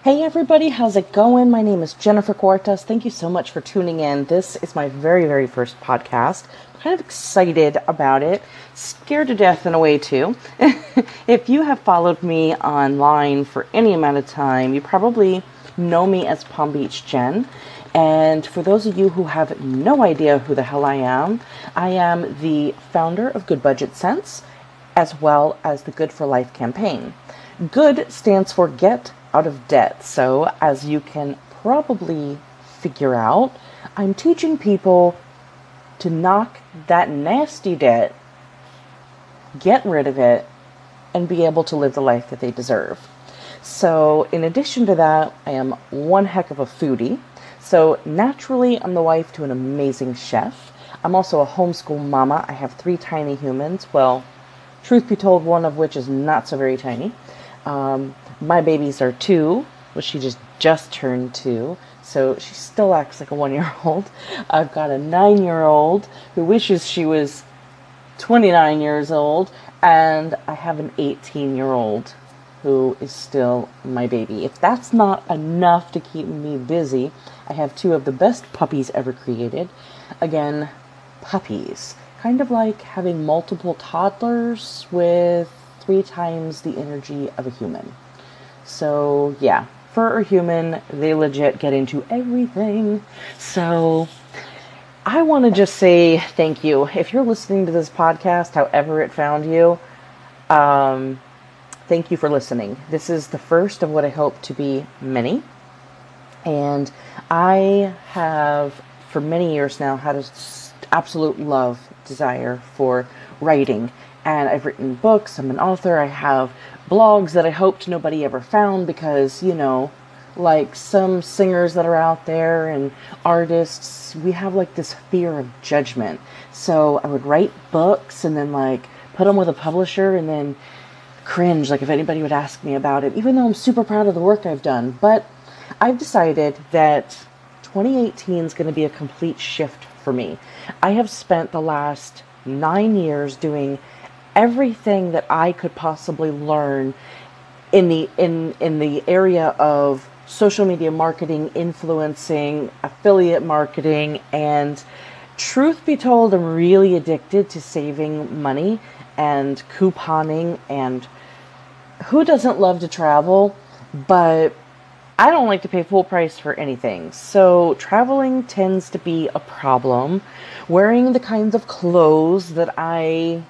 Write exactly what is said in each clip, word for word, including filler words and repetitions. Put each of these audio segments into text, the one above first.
Hey everybody, how's it going? My name is Jennifer Cuartas. Thank you so much for tuning in. This is my very, very first podcast. I'm kind of excited about it. Scared to death in a way too. If you have followed me online for any amount of time, you probably know me as Palm Beach Jen. And for those of you who have no idea who the hell I am, I am the founder of Good Budget Sense, as well as the Good for Life campaign. Good stands for Get Out of Debt. So as you can probably figure out, I'm teaching people to knock that nasty debt, get rid of it, and be able to live the life that they deserve. So in addition to that, I am one heck of a foodie. So naturally, I'm the wife to an amazing chef. I'm also a homeschool mama. I have three tiny humans. Well, truth be told, one of which is not so very tiny. Um, my babies are two, well, she just just turned two, so she still acts like a one-year-old. I've got a nine-year-old who wishes she was twenty-nine years old, and I have an eighteen-year-old who is still my baby. If that's not enough to keep me busy, I have two of the best puppies ever created. Again, puppies. Kind of like having multiple toddlers with three times the energy of a human. So yeah, for a human, they legit get into everything. So I want to just say thank you. If you're listening to this podcast, however it found you, um, thank you for listening. This is the first of what I hope to be many. And I have, for many years now, had an absolute love, desire for writing. And I've written books, I'm an author, I have blogs that I hoped nobody ever found because, you know, like some singers that are out there and artists, we have like this fear of judgment. So I would write books and then like put them with a publisher and then cringe, like if anybody would ask me about it, even though I'm super proud of the work I've done. But I've decided that twenty eighteen is going to be a complete shift for me. I have spent the last nine years doing everything that I could possibly learn in the in in the area of social media marketing, influencing, affiliate marketing, and truth be told, I'm really addicted to saving money and couponing, and who doesn't love to travel? But I don't like to pay full price for anything. So traveling tends to be a problem. Wearing the kinds of clothes that I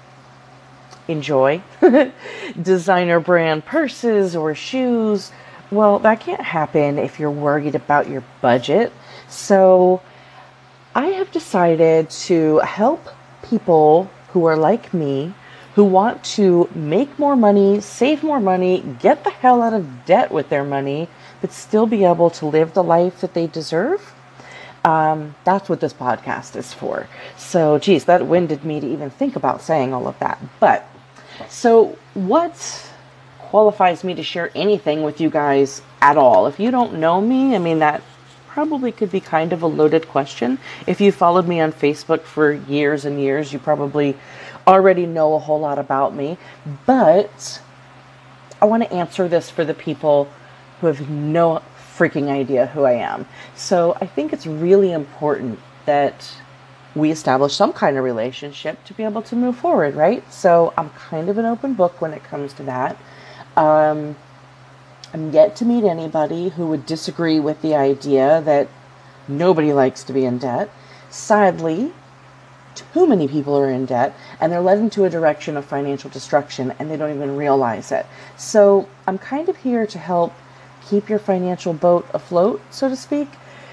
enjoy, designer brand purses or shoes, well, that can't happen if you're worried about your budget. So I have decided to help people who are like me, who want to make more money, save more money, get the hell out of debt with their money, but still be able to live the life that they deserve. Um, that's what this podcast is for. So, geez, that winded me to even think about saying all of that. But, so what qualifies me to share anything with you guys at all? If you don't know me, I mean, that probably could be kind of a loaded question. If you followed me on Facebook for years and years, you probably already know a whole lot about me. But I want to answer this for the people who have no freaking idea who I am. So I think it's really important that we establish some kind of relationship to be able to move forward, right? So I'm kind of an open book when it comes to that. Um, I'm yet to meet anybody who would disagree with the idea that nobody likes to be in debt. Sadly, too many people are in debt and they're led into a direction of financial destruction and they don't even realize it. So I'm kind of here to help keep your financial boat afloat, so to speak.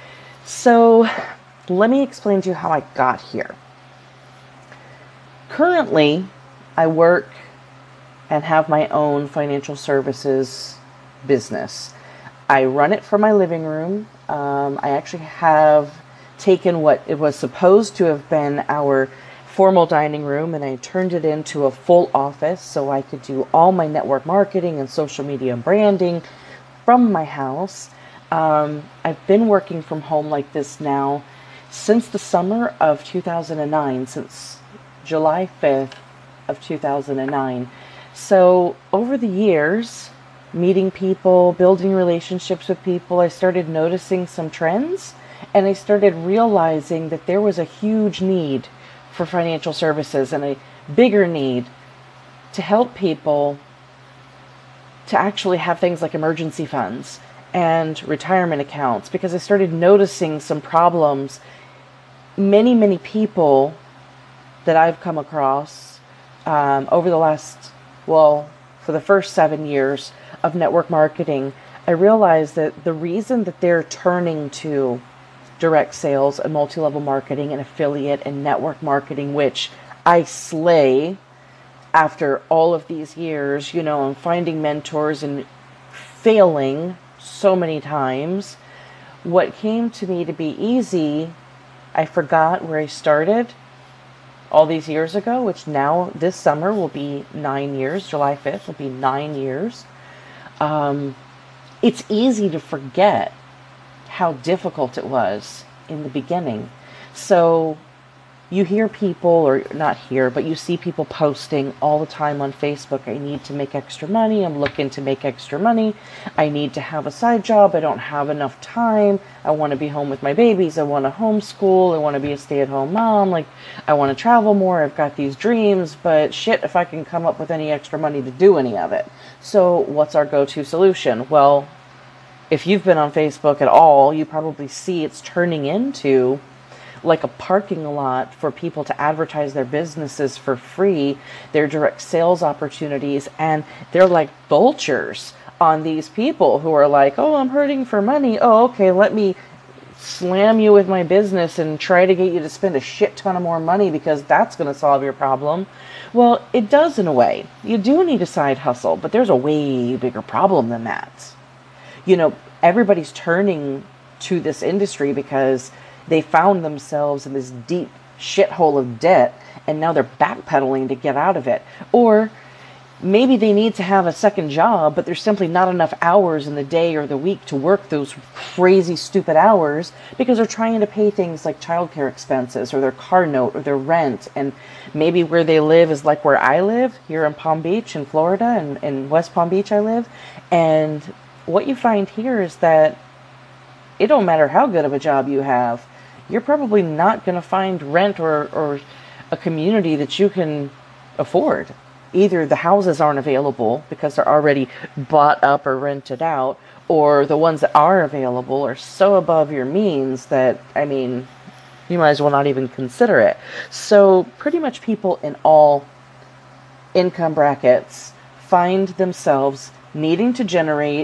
So let me explain to you how I got here. Currently, I work and have my own financial services business. I run it from my living room. Um, I actually have taken what it was supposed to have been our formal dining room and I turned it into a full office so I could do all my network marketing and social media branding from my house. Um, I've been working from home like this now since the summer of two thousand nine, since July fifth of two thousand nine. So over the years, meeting people, building relationships with people, I started noticing some trends, and I started realizing that there was a huge need for financial services and a bigger need to help people to actually have things like emergency funds and retirement accounts, because I started noticing some problems. Many, many people that I've come across um, over the last, well, for the first seven years of network marketing, I realized that the reason that they're turning to direct sales and multi-level marketing and affiliate and network marketing, which I slay after all of these years, you know, and finding mentors and failing so many times, what came to me to be easy, I forgot where I started all these years ago, which now this summer will be nine years. July fifth will be nine years. Um, it's easy to forget how difficult it was in the beginning. So you hear people, or not hear, but you see people posting all the time on Facebook, I need to make extra money, I'm looking to make extra money, I need to have a side job, I don't have enough time, I want to be home with my babies, I want to homeschool, I want to be a stay-at-home mom, like, I want to travel more, I've got these dreams, but shit if I can come up with any extra money to do any of it. So what's our go-to solution? Well, if you've been on Facebook at all, you probably see it's turning into like a parking lot for people to advertise their businesses for free, their direct sales opportunities, and they're like vultures on these people who are like, oh, I'm hurting for money. Oh, okay, let me slam you with my business and try to get you to spend a shit ton of more money because that's going to solve your problem. Well, it does in a way. You do need a side hustle, but there's a way bigger problem than that. You know, everybody's turning to this industry because they found themselves in this deep shithole of debt, and now they're backpedaling to get out of it. Or maybe they need to have a second job, but there's simply not enough hours in the day or the week to work those crazy, stupid hours because they're trying to pay things like childcare expenses or their car note or their rent. And maybe where they live is like where I live, here in Palm Beach in Florida, and in West Palm Beach I live. And what you find here is that it don't matter how good of a job you have, you're probably not going to find rent or, or a community that you can afford. Either the houses aren't available because they're already bought up or rented out, or the ones that are available are so above your means that, I mean, you might as well not even consider it. So pretty much people in all income brackets find themselves needing to generate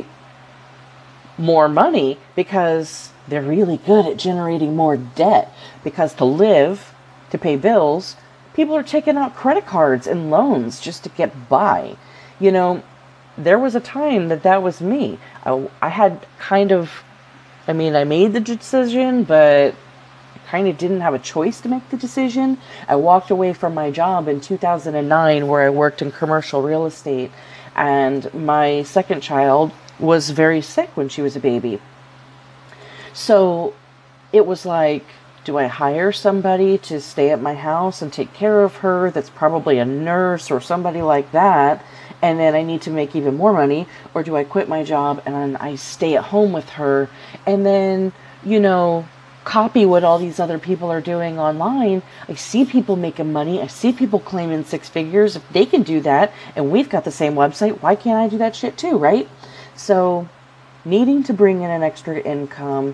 more money because they're really good at generating more debt, because to live, to pay bills, people are taking out credit cards and loans just to get by. You know, there was a time that that was me. I, I had kind of, I mean, I made the decision, but I kind of didn't have a choice to make the decision. I walked away from my job in two thousand nine where I worked in commercial real estate, and my second child was very sick when she was a baby. So it was like, do I hire somebody to stay at my house and take care of her that's probably a nurse or somebody like that, and then I need to make even more money? Or do I quit my job and I stay at home with her and then, you know, copy what all these other people are doing online? I see people making money. I see people claiming six figures. If they can do that and we've got the same website, why can't I do that shit too, right? So needing to bring in an extra income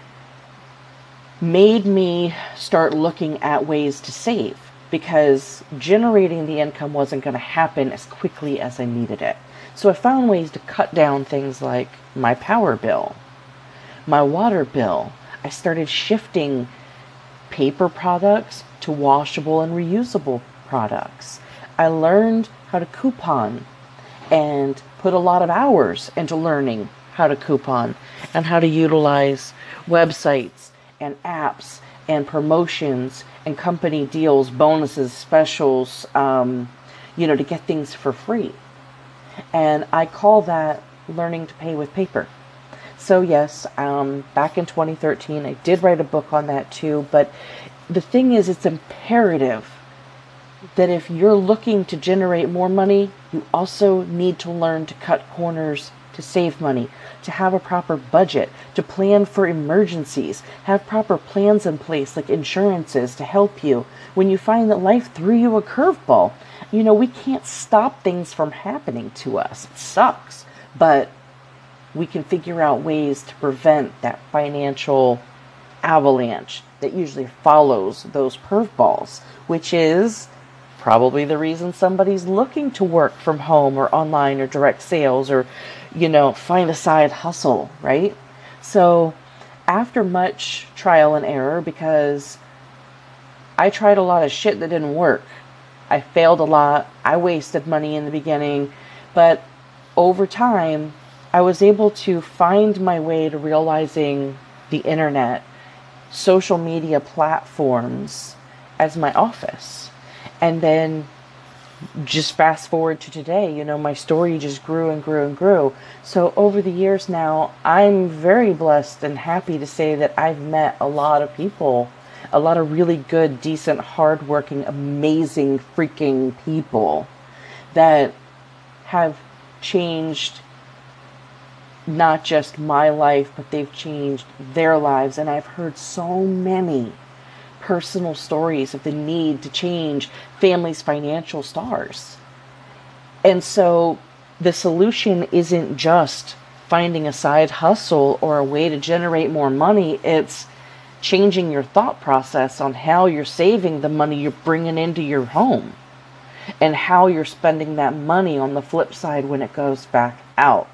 made me start looking at ways to save, because generating the income wasn't going to happen as quickly as I needed it. So I found ways to cut down things like my power bill, my water bill. I started shifting paper products to washable and reusable products. I learned how to coupon and put a lot of hours into learning how to coupon and how to utilize websites and apps and promotions and company deals, bonuses, specials, um, you know, to get things for free. And I call that learning to pay with paper. So yes, um, back in twenty thirteen, I did write a book on that too. But the thing is, it's imperative that if you're looking to generate more money, you also need to learn to cut corners to save money, to have a proper budget, to plan for emergencies, have proper plans in place like insurances to help you when you find that life threw you a curveball. You know, we can't stop things from happening to us. It sucks, but we can figure out ways to prevent that financial avalanche that usually follows those curveballs, which is probably the reason somebody's looking to work from home or online or direct sales or, you know, find a side hustle, right? So after much trial and error, because I tried a lot of shit that didn't work. I failed a lot. I wasted money in the beginning, but over time, I was able to find my way to realizing the internet, social media platforms as my office. And then just fast forward to today, you know, my story just grew and grew and grew. So over the years now, I'm very blessed and happy to say that I've met a lot of people, a lot of really good, decent, hardworking, amazing, freaking people that have changed not just my life, but they've changed their lives. And I've heard so many personal stories of the need to change families' financial stars. And so the solution isn't just finding a side hustle or a way to generate more money. It's changing your thought process on how you're saving the money you're bringing into your home and how you're spending that money on the flip side when it goes back out.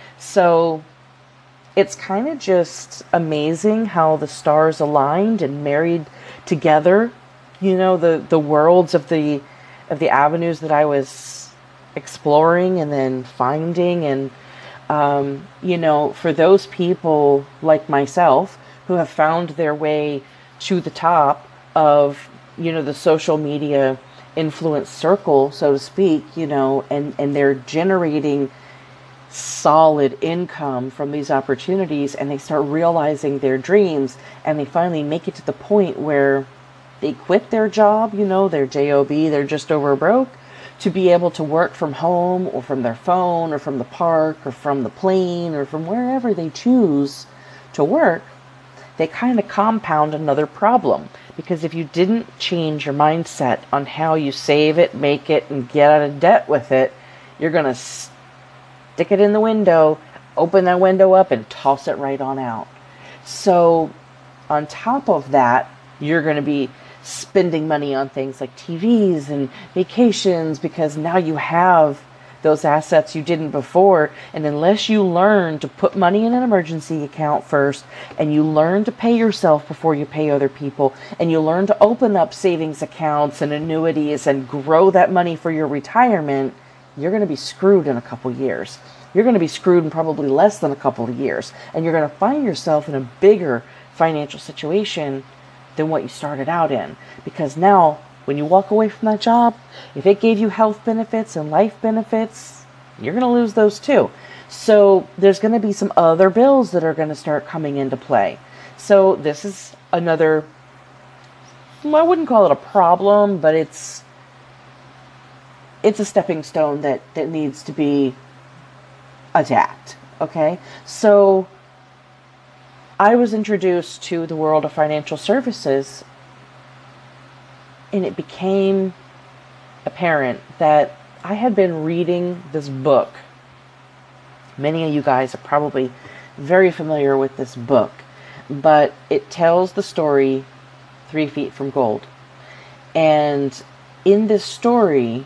So it's kind of just amazing how the stars aligned and married together, you know, the, the worlds of the of the avenues that I was exploring and then finding. And, um, you know, for those people like myself who have found their way to the top of, you know, the social media influence circle, so to speak, you know, and, and they're generating solid income from these opportunities, and they start realizing their dreams, and they finally make it to the point where they quit their job, you know, their job, they're just over broke, to be able to work from home or from their phone or from the park or from the plane or from wherever they choose to work. They kind of compound another problem, because if you didn't change your mindset on how you save it, make it, and get out of debt with it, you're going to stick it in the window, open that window up, and toss it right on out. So on top of that, you're going to be spending money on things like T Vs and vacations, because now you have those assets you didn't before. And unless you learn to put money in an emergency account first, and you learn to pay yourself before you pay other people, and you learn to open up savings accounts and annuities and grow that money for your retirement, you're going to be screwed in a couple years. You're going to be screwed in probably less than a couple of years. And you're going to find yourself in a bigger financial situation than what you started out in. Because now, when you walk away from that job, if it gave you health benefits and life benefits, you're going to lose those too. So there's going to be some other bills that are going to start coming into play. So this is another, I wouldn't call it a problem, but it's it's a stepping stone that, that needs to be attacked. Okay? So I was introduced to the world of financial services, and it became apparent that I had been reading this book. Many of you guys are probably very familiar with this book, but it tells the story Three Feet from Gold. And in this story,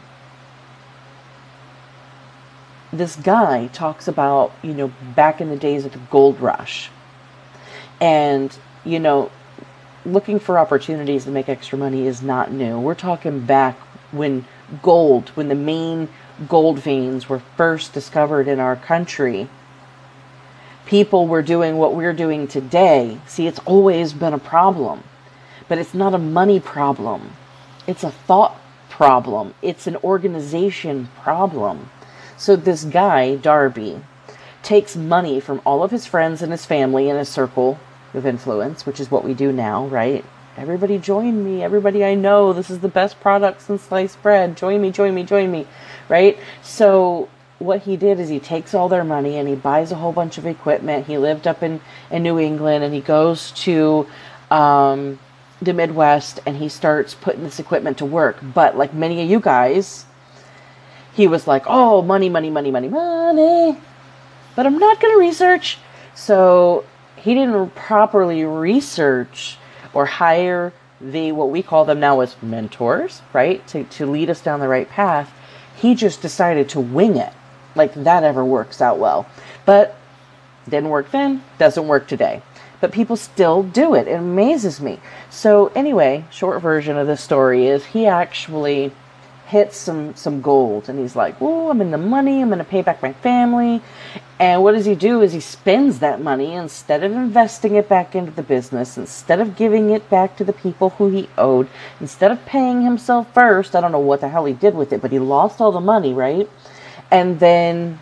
this guy talks about, you know, back in the days of the gold rush. And, you know, looking for opportunities to make extra money is not new. We're talking back when gold, when the main gold veins were first discovered in our country. People were doing what we're doing today. See, it's always been a problem. But it's not a money problem. It's a thought problem. It's an organization problem. So this guy, Darby, takes money from all of his friends and his family in his circle of influence, which is what we do now, right? Everybody join me. Everybody I know. This is the best product since sliced bread. Join me, join me, join me, right? So what he did is he takes all their money and he buys a whole bunch of equipment. He lived up in, in New England, and he goes to um, the Midwest and he starts putting this equipment to work. But like many of you guys, he was like, oh, money, money, money, money, money. But I'm not going to research. So he didn't properly research or hire the, what we call them now as mentors, right? To, to lead us down the right path. He just decided to wing it. Like that ever works out well. But didn't work then, doesn't work today. But people still do it. It amazes me. So anyway, short version of the story is he actually hits some, some gold. And he's like, oh, I'm in the money. I'm going to pay back my family. And what does he do is he spends that money instead of investing it back into the business, instead of giving it back to the people who he owed, instead of paying himself first. I don't know what the hell he did with it, but he lost all the money, right? And then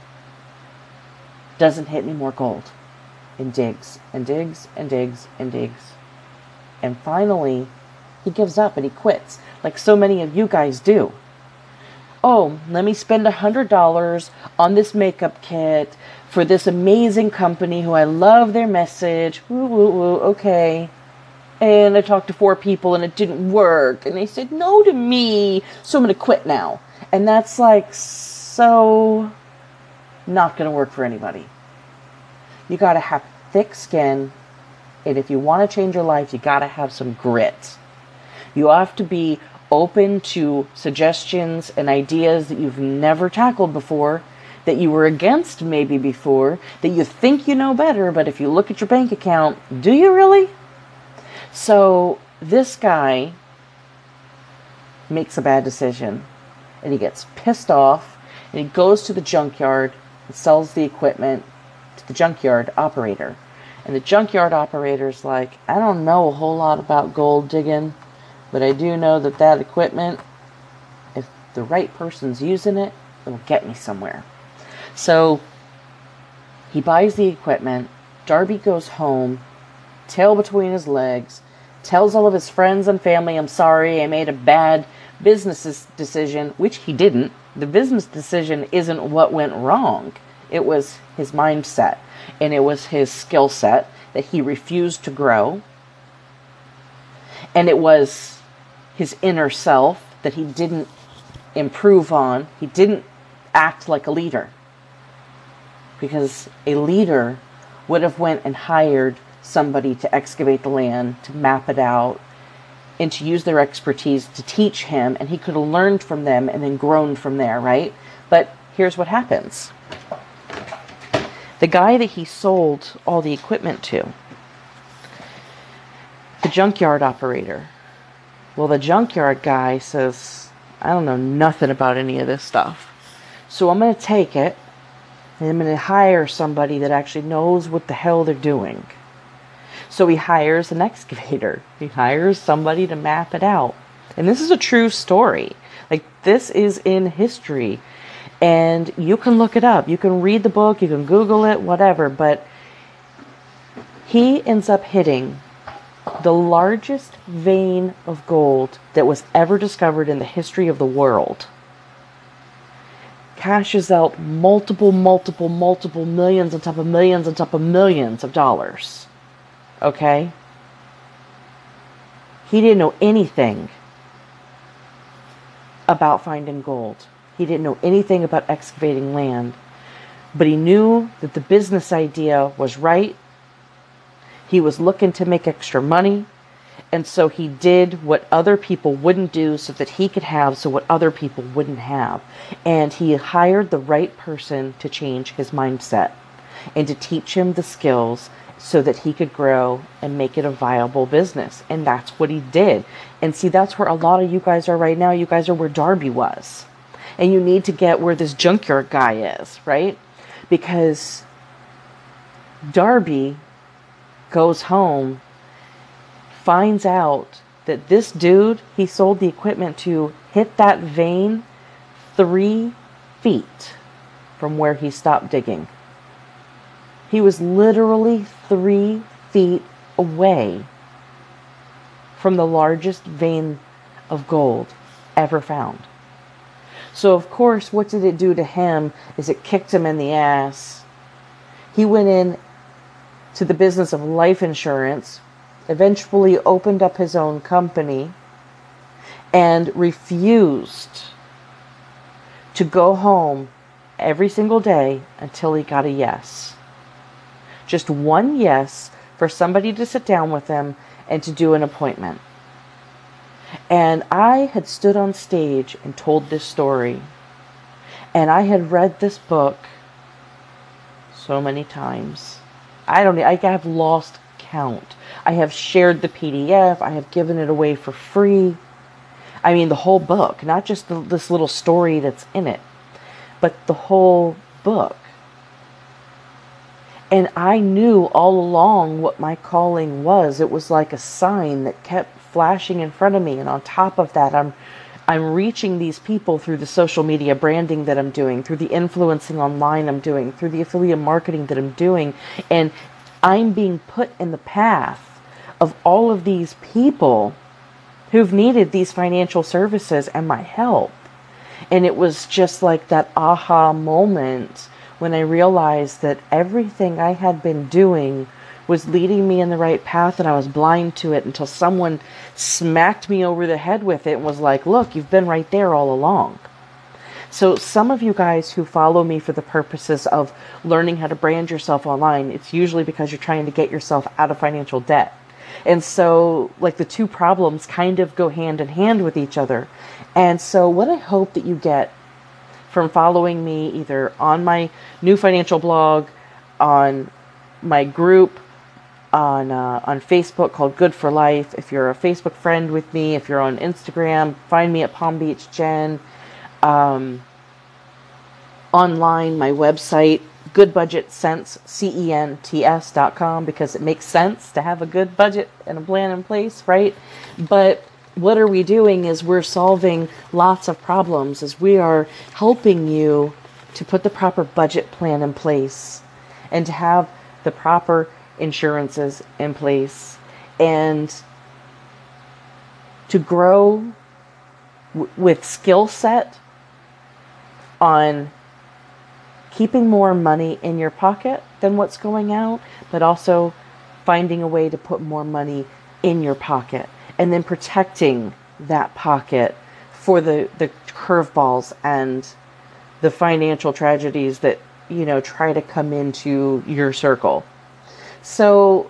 doesn't hit any more gold. And digs and digs and digs and digs. And finally, he gives up and he quits, like so many of you guys do. Oh, let me spend a hundred dollars on this makeup kit for this amazing company who I love their message. Woo, woo, woo, okay. And I talked to four people and it didn't work. And they said no to me, so I'm going to quit now. And that's like so not going to work for anybody. You got to have thick skin. And if you want to change your life, you got to have some grit. You have to be open to suggestions and ideas that you've never tackled before, that you were against maybe before, that you think you know better, but if you look at your bank account, do you really? So this guy makes a bad decision and he gets pissed off and he goes to the junkyard and sells the equipment to the junkyard operator. And the junkyard operator's like, I don't know a whole lot about gold digging, but I do know that that equipment, if the right person's using it, it'll get me somewhere. So he buys the equipment. Darby goes home, tail between his legs, tells all of his friends and family, I'm sorry, I made a bad business decision, which he didn't. The business decision isn't what went wrong. It was his mindset, and it was his skill set that he refused to grow. And it was his inner self that he didn't improve on. He didn't act like a leader. Because a leader would have went and hired somebody to excavate the land, to map it out, and to use their expertise to teach him, and he could have learned from them and then grown from there, right? But here's what happens. The guy that he sold all the equipment to, the junkyard operator, well, the junkyard guy says, I don't know nothing about any of this stuff. So I'm going to take it and I'm going to hire somebody that actually knows what the hell they're doing. So he hires an excavator. He hires somebody to map it out. And this is a true story. Like, this is in history. And you can look it up. You can read the book. You can Google it, whatever. But he ends up hitting the largest vein of gold that was ever discovered in the history of the world. Cashes out multiple, multiple, multiple millions on top of millions on top of millions of dollars. Okay? He didn't know anything about finding gold. He didn't know anything about excavating land. But he knew that the business idea was right. He was looking to make extra money, and so he did what other people wouldn't do so that he could have so what other people wouldn't have. And he hired the right person to change his mindset and to teach him the skills so that he could grow and make it a viable business. And that's what he did. And see, that's where a lot of you guys are right now. You guys are where Darby was. And you need to get where this junkyard guy is, right? Because Darby goes home, finds out that this dude he sold the equipment to hit that vein three feet from where he stopped digging. He was literally three feet away from the largest vein of gold ever found. So of course, what did it do to him is it kicked him in the ass. He went in to the business of life insurance, eventually opened up his own company, and refused to go home every single day until he got a yes. Just one yes for somebody to sit down with him and to do an appointment. And I had stood on stage and told this story. And I had read this book so many times. I don't I have lost count. I have shared the P D F. I have given it away for free. I mean, the whole book, not just the, this little story that's in it, but the whole book. And I knew all along what my calling was. It was like a sign that kept flashing in front of me. And on top of that, I'm I'm reaching these people through the social media branding that I'm doing, through the influencing online I'm doing, through the affiliate marketing that I'm doing. And I'm being put in the path of all of these people who've needed these financial services and my help. And it was just like that aha moment when I realized that everything I had been doing was leading me in the right path, and I was blind to it until someone smacked me over the head with it and was like, look, you've been right there all along. So some of you guys who follow me for the purposes of learning how to brand yourself online, it's usually because you're trying to get yourself out of financial debt. And so like the two problems kind of go hand in hand with each other. And so what I hope that you get from following me either on my new financial blog, on my group, on uh, on Facebook called Good for Life. If you're a Facebook friend with me, if you're on Instagram, find me at Palm Beach Jen. Um, online, my website, Good Budget Cents, C E N T S dot com, because it makes sense to have a good budget and a plan in place, right? But what are we doing is we're solving lots of problems as we are helping you to put the proper budget plan in place and to have the proper insurances in place and to grow w- with skill set on keeping more money in your pocket than what's going out, but also finding a way to put more money in your pocket and then protecting that pocket for the, the curveballs and the financial tragedies that, you know, try to come into your circle. So,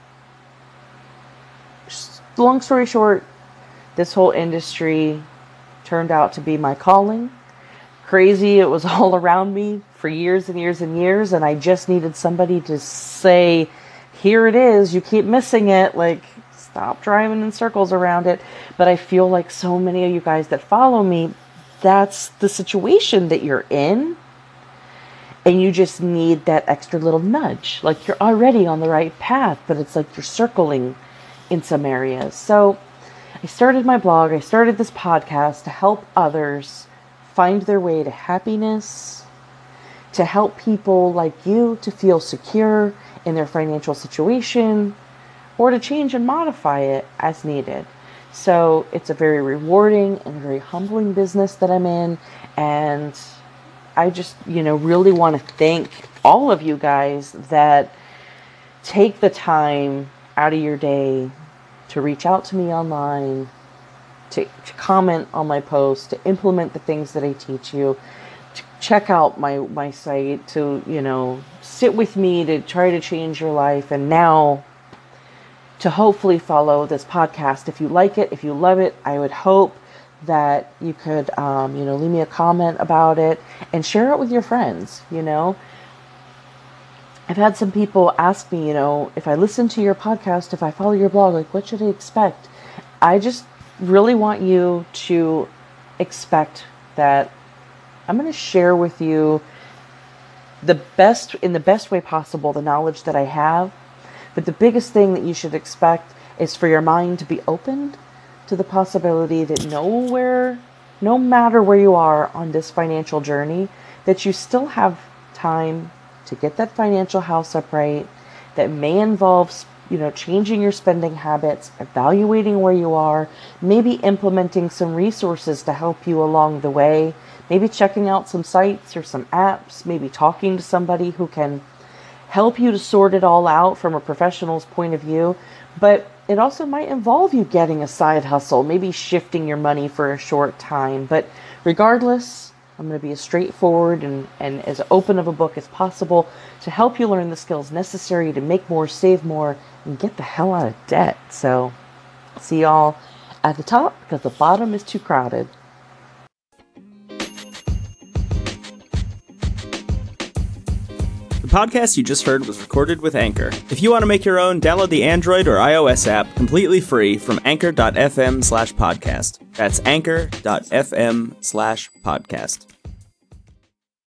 long story short, this whole industry turned out to be my calling. Crazy, it was all around me for years and years and years, and I just needed somebody to say, here it is, you keep missing it, like, stop driving in circles around it. But I feel like so many of you guys that follow me, that's the situation that you're in. And you just need that extra little nudge. Like you're already on the right path, but it's like you're circling in some areas. So I started my blog, I started this podcast to help others find their way to happiness, to help people like you to feel secure in their financial situation, or to change and modify it as needed. So it's a very rewarding and very humbling business that I'm in. And I just, you know, really want to thank all of you guys that take the time out of your day to reach out to me online, to, to comment on my posts, to implement the things that I teach you, to check out my, my site, to, you know, sit with me to try to change your life. And now to hopefully follow this podcast. If you like it, if you love it, I would hope that you could, um, you know, leave me a comment about it and share it with your friends. You know, I've had some people ask me, you know, if I listen to your podcast, if I follow your blog, like, what should I expect? I just really want you to expect that I'm going to share with you the best, in the best way possible, the knowledge that I have. But the biggest thing that you should expect is for your mind to be opened to the possibility that nowhere, no matter where you are on this financial journey, that you still have time to get that financial house upright. That may involve, you know, changing your spending habits, evaluating where you are, maybe implementing some resources to help you along the way. maybe checking out some sites or some apps, maybe talking to somebody who can help you to sort it all out from a professional's point of view. But it also might involve you getting a side hustle, maybe shifting your money for a short time. But regardless, I'm going to be as straightforward and, and as open of a book as possible to help you learn the skills necessary to make more, save more, and get the hell out of debt. So, see y'all at the top because the bottom is too crowded. The podcast you just heard was recorded with Anchor. If you want to make your own, download the Android or iOS app completely free from anchor.fm slash podcast. That's anchor.fm slash podcast.